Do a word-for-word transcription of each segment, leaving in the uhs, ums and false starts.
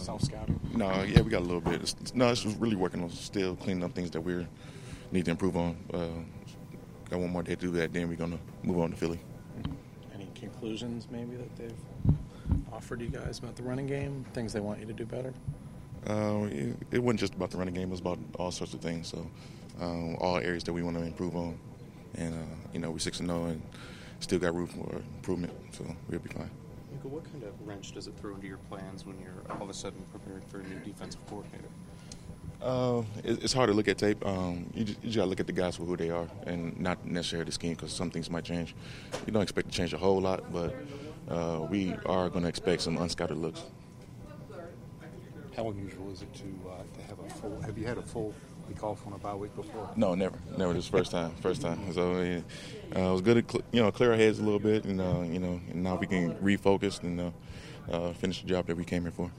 self-scouting? No, yeah, we got a little bit. It's, no, it's really working on still cleaning up things that we need to improve on. Uh, got one more day to do that, then we're going to move on to Philly. Any conclusions maybe that they've offered you guys about the running game, things they want you to do better? Uh, it, it wasn't just about the running game. It was about all sorts of things. So um, all areas that we want to improve on. And, uh, you know, we're six and oh and still got room for improvement, so we'll be fine. Michael, what kind of wrench does it throw into your plans when you're all of a sudden preparing for a new defensive coordinator? Uh, it, it's hard to look at tape. Um, you just, you just got to look at the guys for who they are and not necessarily the scheme, because some things might change. You don't expect to change a whole lot, but uh, we are going to expect some unscouted looks. How unusual is it to, uh, to have a full – have you had a full week off on a bye week before? No, never. Never. This is first time. First time. So yeah, uh, it was good to, you know, clear our heads a little bit, and, uh, you know, and now we can refocus and uh, uh, finish the job that we came here for.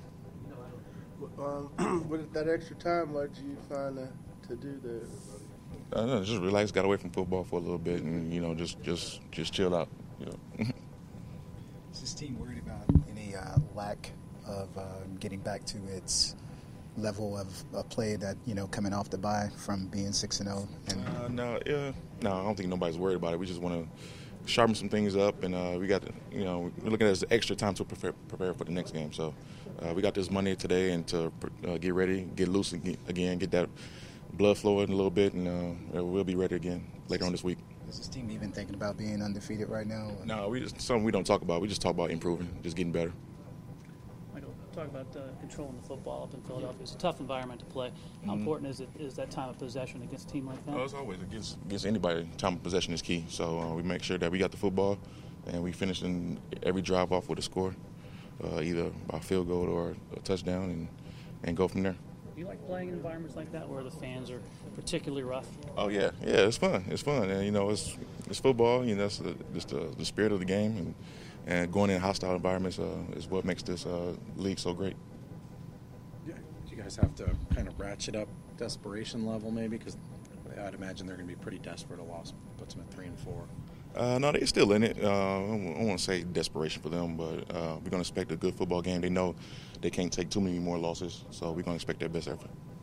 Um, with that extra time, what did you find uh, to do there? Uh, no, just relax, got away from football for a little bit, and, you know, just just, just chill out. You know. Is this team worried about any uh, lack of uh, getting back to its level of, of play that, you know, coming off the bye from being six and oh? Uh, no, yeah, no, I don't think nobody's worried about it. We just want to sharpen some things up, and uh, we got, to, you know, we're looking at it as extra time to prepare, prepare for the next game. So uh, we got this Monday today, and to uh, get ready, get loose again, get that blood flowing a little bit, and uh, we'll be ready again later on this week. Is this team even thinking about being undefeated right now? No, we just something we don't talk about. We just talk about improving, just getting better. Michael, talk about uh, controlling the football up in Philadelphia. It's a tough environment to play. How mm-hmm. important is it is that time of possession against a team like that? Oh, it's always against against anybody. Time of possession is key. So uh, we make sure that we got the football, and we finish in every drive off with a score, uh, either by field goal or a touchdown, and and go from there. Do you like playing in environments like that where the fans are particularly rough? Oh yeah, yeah, it's fun. It's fun, and you know, it's it's football. You know, that's the, just the, the spirit of the game, and and going in hostile environments uh, is what makes this uh, league so great. Yeah, do you guys have to kind of ratchet up desperation level maybe, because I'd imagine they're going to be pretty desperate. A loss puts them at three and four. Uh, no, they're still in it. Uh, I don't want to say desperation for them, but uh, we're going to expect a good football game. They know they can't take too many more losses, so we're going to expect their best effort.